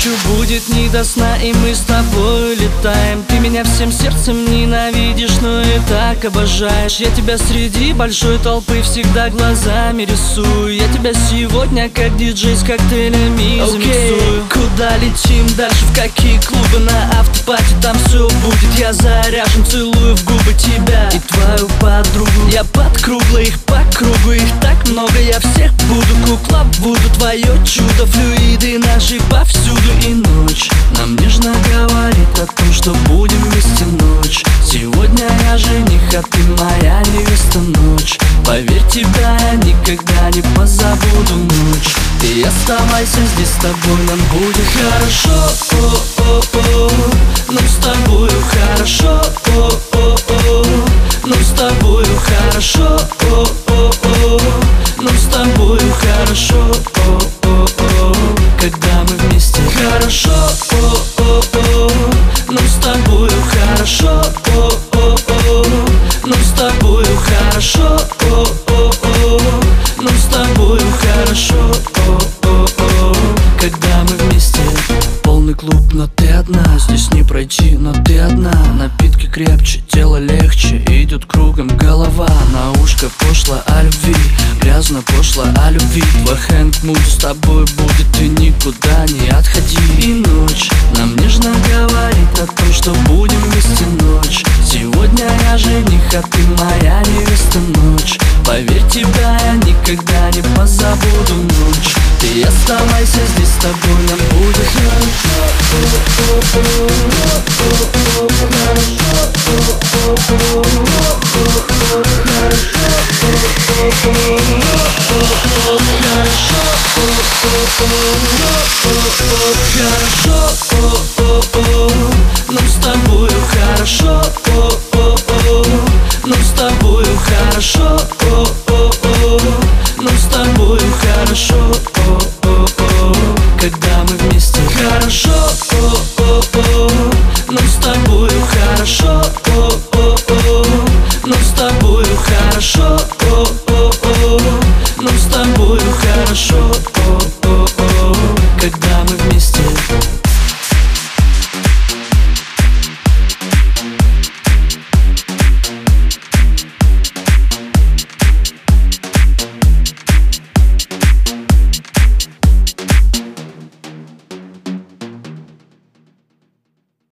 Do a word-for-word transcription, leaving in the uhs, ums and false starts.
Ночью будет не до сна, и мы с тобой летаем. Ты меня всем сердцем ненавидишь, но и так обожаешь. Я тебя среди большой толпы всегда глазами рисую. Я тебя сегодня как диджей с коктейлями okay. замиксую. Куда летим дальше, в какие клубы? На автопати, там все будет. Я заряжен, целую в губы тебя и твою подругу. Я под кругло, их по кругу, их так много. Я всех буду, кукла буду, твое чудо. Флюиды наши повсюду. И ночь нам нежно говорит о том, что будем вместе ночь. Сегодня я жених, а ты моя невеста. Ночь, поверь, тебя я никогда не позабуду. Ночь, ты оставайся здесь, с тобой нам будет хорошо. О-о-о, нам с тобою хорошо. О-о-о, нам с тобою хорошо. О-о-о, нам с тобою хорошо. О-о-о, когда мы вместе хорошо. О-о-о, нам с тобою хорошо. О-о-о, нам с тобою хорошо. О-о-о, нам с тобою хорошо. О-о-о, когда мы вместе. Полный клуб, но ты одна. Здесь не пройти, но ты одна. Напитки крепче, тело легче, идет кругом голова. На ушко пошло о любви, грязно пошло о любви. Твой хэнк-муд с тобой будет, ты никуда не отходи. И ночь нам нежно говорит о том, что будем вместе ночь. Сегодня я жених, а ты моя невеста. Ночь, поверь, тебя я никогда не позабуду. Ночь, ты оставайся здесь, с тобой нам будет хорошо. Нам с тобою хорошо. Нам с тобою хорошо. Нам с тобою хорошо. Когда мы вместе хорошо.